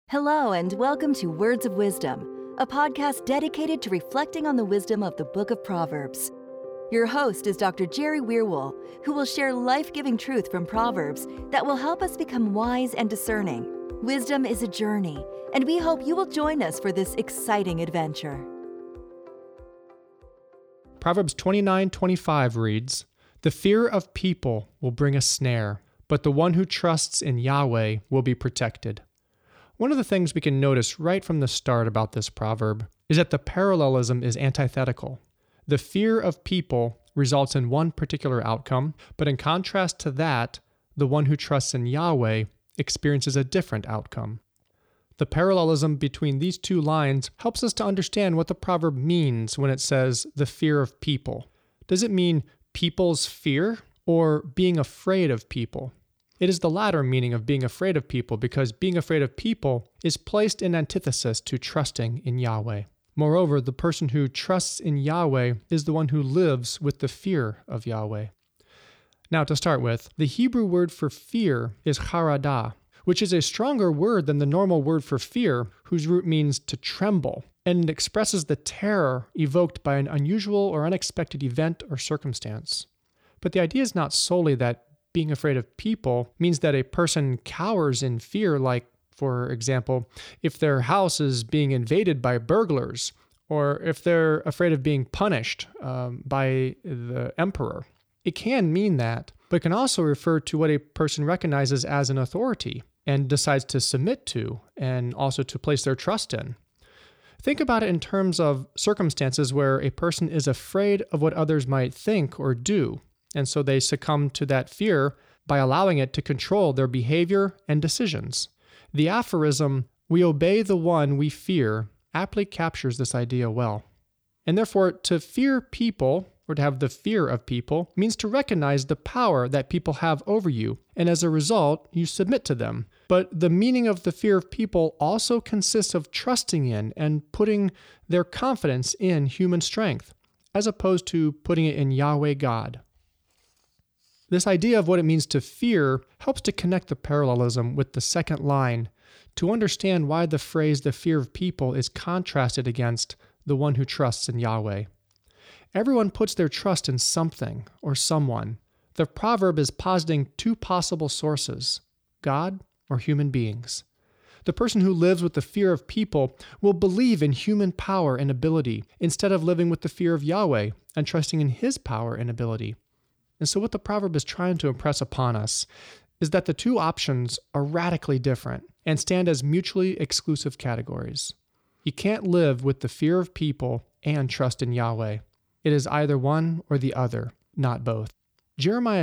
Hello, and welcome to Words of Wisdom, a podcast dedicated to reflecting on the wisdom of the Book of Proverbs. Your host is Dr. Jerry Weirwool, who will share life-giving truth from Proverbs that will help us become wise and discerning. Wisdom is a journey, and we hope you will join us for this exciting adventure. Proverbs 29:25 reads, "The fear of people will bring a snare, but the one who trusts in Yahweh will be protected." One of the things we can notice right from the start about this proverb is that the parallelism is antithetical. The fear of people results in one particular outcome, but in contrast to that, the one who trusts in Yahweh experiences a different outcome. The parallelism between these two lines helps us to understand what the proverb means when it says the fear of people. Does it mean people's fear or being afraid of people? It is the latter meaning of being afraid of people because being afraid of people is placed in antithesis to trusting in Yahweh. Moreover, the person who trusts in Yahweh is the one who lives with the fear of Yahweh. Now, to start with, the Hebrew word for fear is charadah, which is a stronger word than the normal word for fear, whose root means to tremble, and it expresses the terror evoked by an unusual or unexpected event or circumstance. But the idea is not solely that being afraid of people means that a person cowers in fear, like, for example, if their house is being invaded by burglars, or if they're afraid of being punished by the emperor. It can mean that, but it can also refer to what a person recognizes as an authority and decides to submit to, and also to place their trust in. Think about it in terms of circumstances where a person is afraid of what others might think or do, and so they succumb to that fear by allowing it to control their behavior and decisions. The aphorism, "We obey the one we fear," aptly captures this idea well. And therefore, to fear people, or to have the fear of people, means to recognize the power that people have over you, and as a result, you submit to them. But the meaning of the fear of people also consists of trusting in and putting their confidence in human strength, as opposed to putting it in Yahweh God. This idea of what it means to fear helps to connect the parallelism with the second line to understand why the phrase "the fear of people" is contrasted against the one who trusts in Yahweh. Everyone puts their trust in something or someone. The proverb is positing two possible sources, God or human beings. The person who lives with the fear of people will believe in human power and ability instead of living with the fear of Yahweh and trusting in His power and ability. And so what the proverb is trying to impress upon us is that the two options are radically different and stand as mutually exclusive categories. You can't live with the fear of people and trust in Yahweh. It is either one or the other, not both. Jeremiah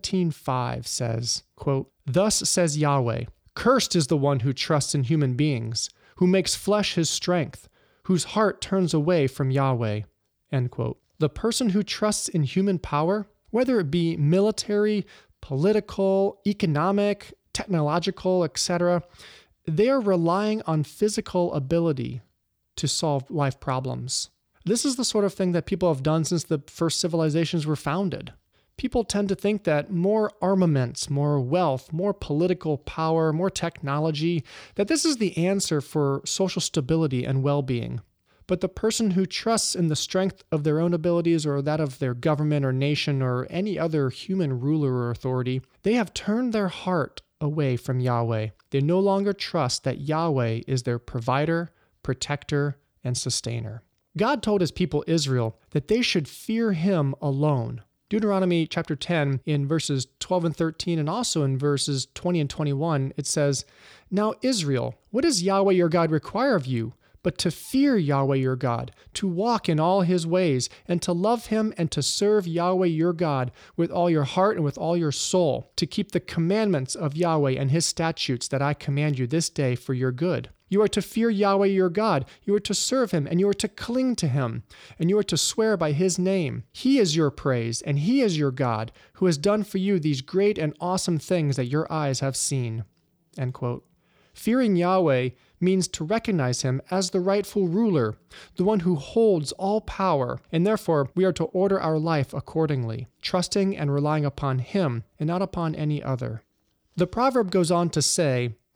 17:5 says, quote, "Thus says Yahweh, cursed is the one who trusts in human beings, who makes flesh his strength, whose heart turns away from Yahweh." End quote. The person who trusts in human power, whether it be military, political, economic, technological, etc., they are relying on physical ability to solve life problems. This is the sort of thing that people have done since the first civilizations were founded. People tend to think that more armaments, more wealth, more political power, more technology, that this is the answer for social stability and well-being. But the person who trusts in the strength of their own abilities or that of their government or nation or any other human ruler or authority, they have turned their heart away from Yahweh. They no longer trust that Yahweh is their provider, protector, and sustainer. God told His people Israel that they should fear Him alone. Deuteronomy chapter 10 in verses 12 and 13 and also in verses 20 and 21, it says, "Now Israel, what does Yahweh your God require of you? But to fear Yahweh your God, to walk in all His ways, and to love Him and to serve Yahweh your God with all your heart and with all your soul, to keep the commandments of Yahweh and His statutes that I command you this day for your good. You are to fear Yahweh your God, you are to serve Him, and you are to cling to Him, and you are to swear by His name. He is your praise, and He is your God, who has done for you these great and awesome things that your eyes have seen." End quote. Fearing Yahweh means to recognize Him as the rightful ruler, the one who holds all power, and therefore we are to order our life accordingly, trusting and relying upon Him and not upon any other. The proverb goes on to say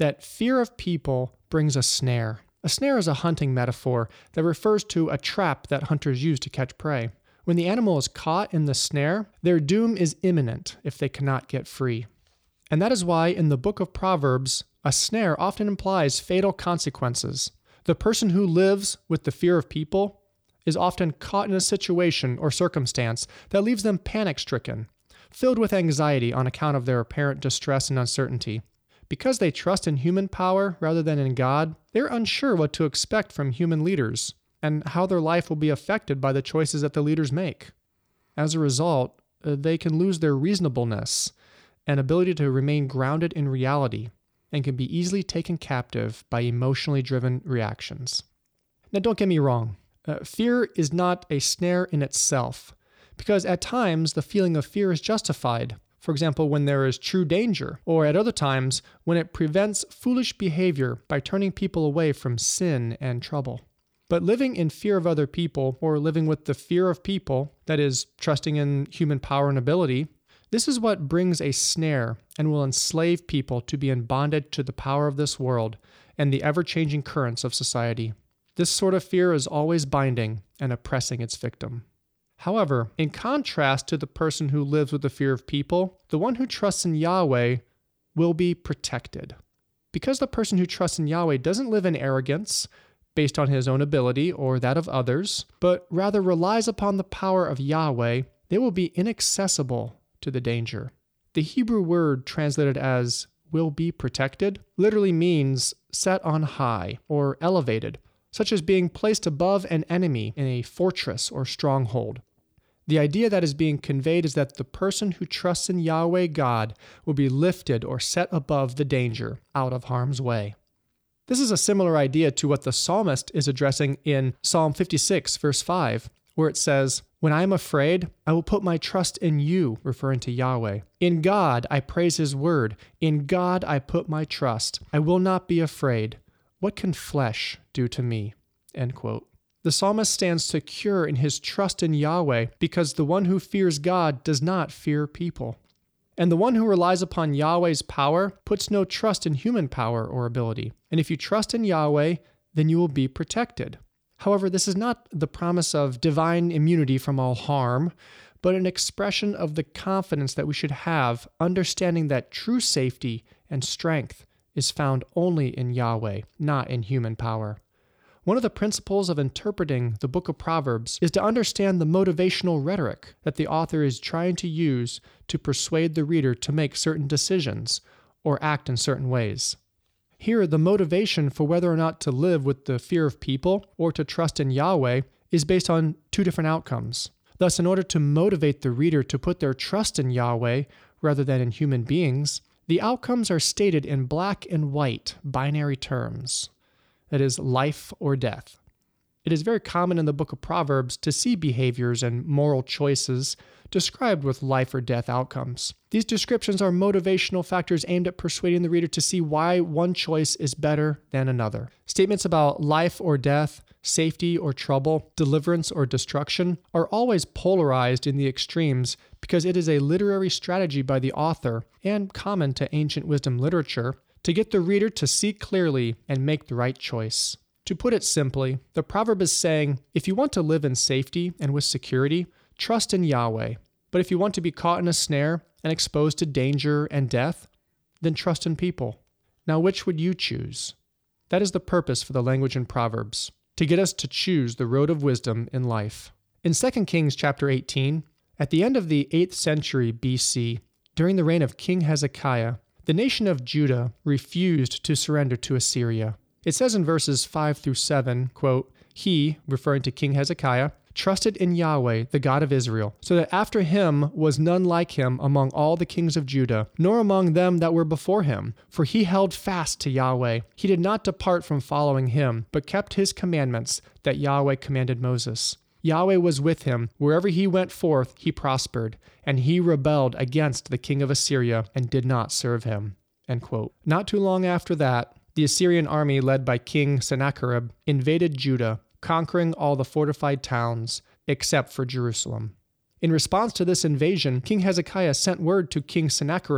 that fear of people brings a snare. A snare is a hunting metaphor that refers to a trap that hunters use to catch prey. When the animal is caught in the snare, their doom is imminent if they cannot get free. And that is why in the book of Proverbs, a snare often implies fatal consequences. The person who lives with the fear of people is often caught in a situation or circumstance that leaves them panic-stricken, filled with anxiety on account of their apparent distress and uncertainty. Because they trust in human power rather than in God, they're unsure what to expect from human leaders and how their life will be affected by the choices that the leaders make. As a result, they can lose their reasonableness and ability to remain grounded in reality and can be easily taken captive by emotionally driven reactions. Now, don't get me wrong. Fear is not a snare in itself, because at times the feeling of fear is justified. For example, when there is true danger, or at other times when it prevents foolish behavior by turning people away from sin and trouble. But living in fear of other people, or living with the fear of people, that is, trusting in human power and ability, this is what brings a snare and will enslave people to be in bondage to the power of this world and the ever-changing currents of society. This sort of fear is always binding and oppressing its victim. However, in contrast to the person who lives with the fear of people, the one who trusts in Yahweh will be protected. Because the person who trusts in Yahweh doesn't live in arrogance based on his own ability or that of others, but rather relies upon the power of Yahweh, they will be inaccessible to the danger. The Hebrew word translated as will be protected literally means set on high or elevated, such as being placed above an enemy in a fortress or stronghold. The idea that is being conveyed is that the person who trusts in Yahweh God will be lifted or set above the danger, out of harm's way. This is a similar idea to what the psalmist is addressing in Psalm 56, verse 5, where it says, "When I am afraid, I will put my trust in you," referring to Yahweh. "In God I praise his word. In God I put my trust. I will not be afraid. What can flesh do to me?" End quote. The psalmist stands secure in his trust in Yahweh because the one who fears God does not fear people. And the one who relies upon Yahweh's power puts no trust in human power or ability. And if you trust in Yahweh, then you will be protected. However, this is not the promise of divine immunity from all harm, but an expression of the confidence that we should have, understanding that true safety and strength is found only in Yahweh, not in human power. One of the principles of interpreting the book of Proverbs is to understand the motivational rhetoric that the author is trying to use to persuade the reader to make certain decisions or act in certain ways. Here, the motivation for whether or not to live with the fear of people or to trust in Yahweh is based on two different outcomes. Thus, in order to motivate the reader to put their trust in Yahweh rather than in human beings, the outcomes are stated in black and white binary terms. That is, life or death. It is very common in the book of Proverbs to see behaviors and moral choices described with life or death outcomes. These descriptions are motivational factors aimed at persuading the reader to see why one choice is better than another. Statements about life or death, safety or trouble, deliverance or destruction are always polarized in the extremes because it is a literary strategy by the author, and common to ancient wisdom literature, to get the reader to see clearly and make the right choice. To put it simply, the proverb is saying, if you want to live in safety and with security, trust in Yahweh. But if you want to be caught in a snare and exposed to danger and death, then trust in people. Now, which would you choose? That is the purpose for the language in Proverbs, to get us to choose the road of wisdom in life. In 2 Kings chapter 18, at the end of the 8th century BC, during the reign of King Hezekiah, the nation of Judah refused to surrender to Assyria. It says in verses 5 through 7, quote, "He," referring to King Hezekiah, "trusted in Yahweh, the God of Israel, so that after him was none like him among all the kings of Judah, nor among them that were before him. For he held fast to Yahweh. He did not depart from following him, but kept his commandments that Yahweh commanded Moses. Yahweh was with him. Wherever he went forth, he prospered, and he rebelled against the king of Assyria and did not serve him." End quote. Not too long after that, the Assyrian army led by King Sennacherib invaded Judah, conquering all the fortified towns except for Jerusalem. In response to this invasion, King Hezekiah sent word to King Sennacherib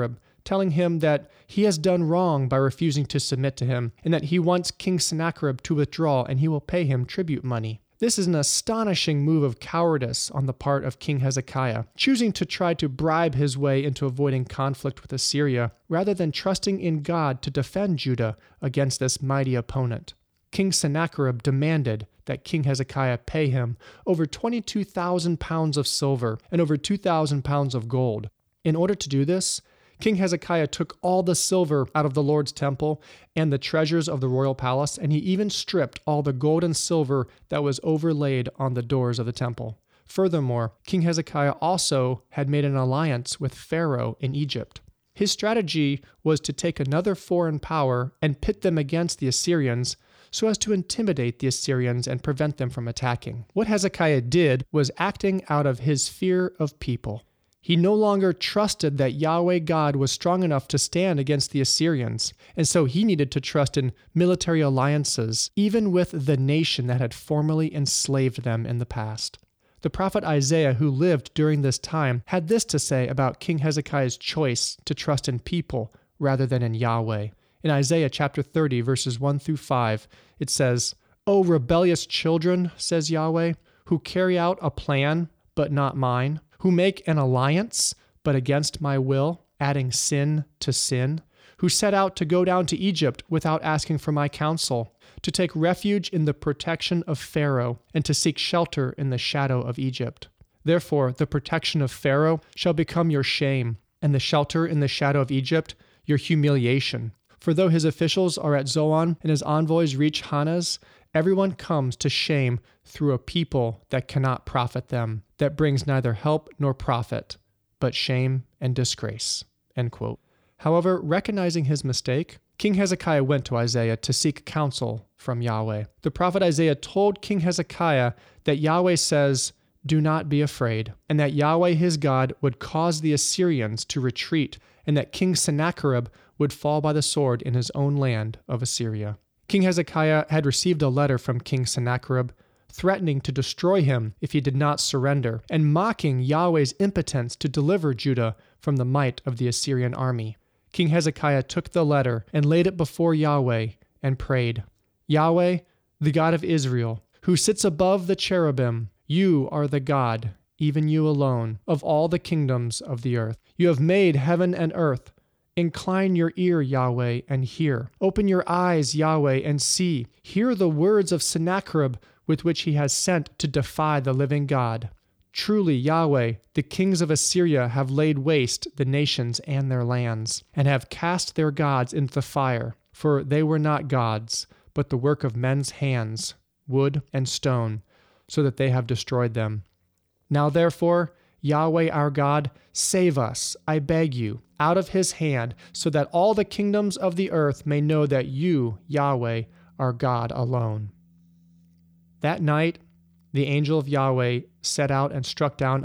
telling him that he has done wrong by refusing to submit to him, and that he wants King Sennacherib to withdraw and he will pay him tribute money. This is an astonishing move of cowardice on the part of King Hezekiah, choosing to try to bribe his way into avoiding conflict with Assyria, rather than trusting in God to defend Judah against this mighty opponent. King Sennacherib demanded that King Hezekiah pay him over 22,000 pounds of silver and over 2,000 pounds of gold. In order to do this, King Hezekiah took all the silver out of the Lord's temple and the treasures of the royal palace, and he even stripped all the gold and silver that was overlaid on the doors of the temple. Furthermore, King Hezekiah also had made an alliance with Pharaoh in Egypt. His strategy was to take another foreign power and pit them against the Assyrians so as to intimidate the Assyrians and prevent them from attacking. What Hezekiah did was acting out of his fear of people. He no longer trusted that Yahweh God was strong enough to stand against the Assyrians, and so he needed to trust in military alliances, even with the nation that had formerly enslaved them in the past. The prophet Isaiah, who lived during this time, had this to say about King Hezekiah's choice to trust in people rather than in Yahweh. In Isaiah chapter 30, verses 1 through 5, it says, "O rebellious children, says Yahweh, who carry out a plan, but not mine, who make an alliance, but against my will, adding sin to sin, who set out to go down to Egypt without asking for my counsel, to take refuge in the protection of Pharaoh, and to seek shelter in the shadow of Egypt. Therefore, the protection of Pharaoh shall become your shame, and the shelter in the shadow of Egypt your humiliation. For though his officials are at Zoan and his envoys reach Hanes, everyone comes to shame through a people that cannot profit them, that brings neither help nor profit, but shame and disgrace." End quote. However, recognizing his mistake, King Hezekiah went to Isaiah to seek counsel from Yahweh. The prophet Isaiah told King Hezekiah that Yahweh says, "Do not be afraid," and that Yahweh his God would cause the Assyrians to retreat, and that King Sennacherib would fall by the sword in his own land of Assyria. King Hezekiah had received a letter from King Sennacherib threatening to destroy him if he did not surrender, and mocking Yahweh's impotence to deliver Judah from the might of the Assyrian army. King Hezekiah took the letter and laid it before Yahweh and prayed, "Yahweh, the God of Israel, who sits above the cherubim, you are the God, even you alone, of all the kingdoms of the earth. You have made heaven and earth. Incline your ear, Yahweh, and hear. Open your eyes, Yahweh, and see. Hear the words of Sennacherib with which he has sent to defy the living God. Truly, Yahweh, the kings of Assyria have laid waste the nations and their lands, and have cast their gods into the fire, for they were not gods, but the work of men's hands, wood and stone, so that they have destroyed them. Now therefore, Yahweh our God, save us, I beg you, out of his hand, so that all the kingdoms of the earth may know that you, Yahweh, are God alone." That night, the angel of Yahweh set out and struck down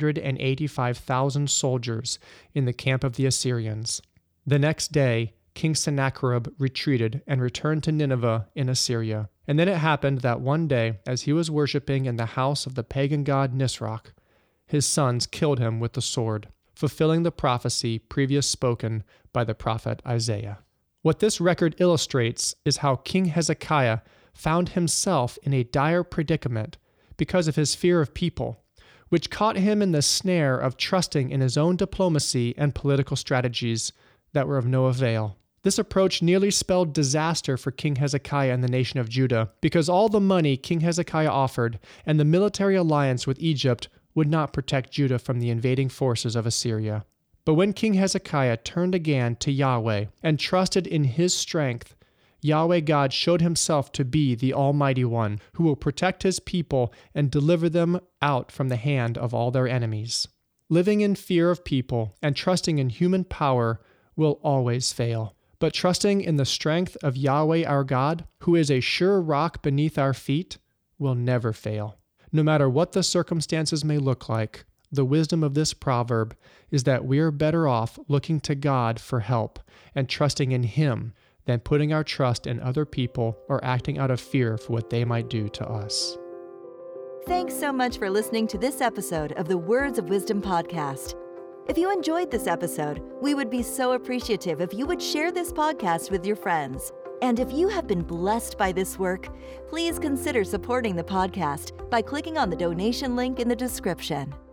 185,000 soldiers in the camp of the Assyrians. The next day, King Sennacherib retreated and returned to Nineveh in Assyria. And then it happened that one day, as he was worshiping in the house of the pagan god Nisroch, his sons killed him with the sword, fulfilling the prophecy previous spoken by the prophet Isaiah. What this record illustrates is how King Hezekiah found himself in a dire predicament because of his fear of people, which caught him in the snare of trusting in his own diplomacy and political strategies that were of no avail. This approach nearly spelled disaster for King Hezekiah and the nation of Judah, because all the money King Hezekiah offered and the military alliance with Egypt would not protect Judah from the invading forces of Assyria. But when King Hezekiah turned again to Yahweh and trusted in his strength, Yahweh God showed himself to be the Almighty One, who will protect his people and deliver them out from the hand of all their enemies. Living in fear of people and trusting in human power will always fail. But trusting in the strength of Yahweh our God, who is a sure rock beneath our feet, will never fail. No matter what the circumstances may look like, the wisdom of this proverb is that we are better off looking to God for help and trusting in Him than putting our trust in other people or acting out of fear for what they might do to us. Thanks so much for listening to this episode of the Words of Wisdom podcast. If you enjoyed this episode, we would be so appreciative if you would share this podcast with your friends. And if you have been blessed by this work, please consider supporting the podcast by clicking on the donation link in the description.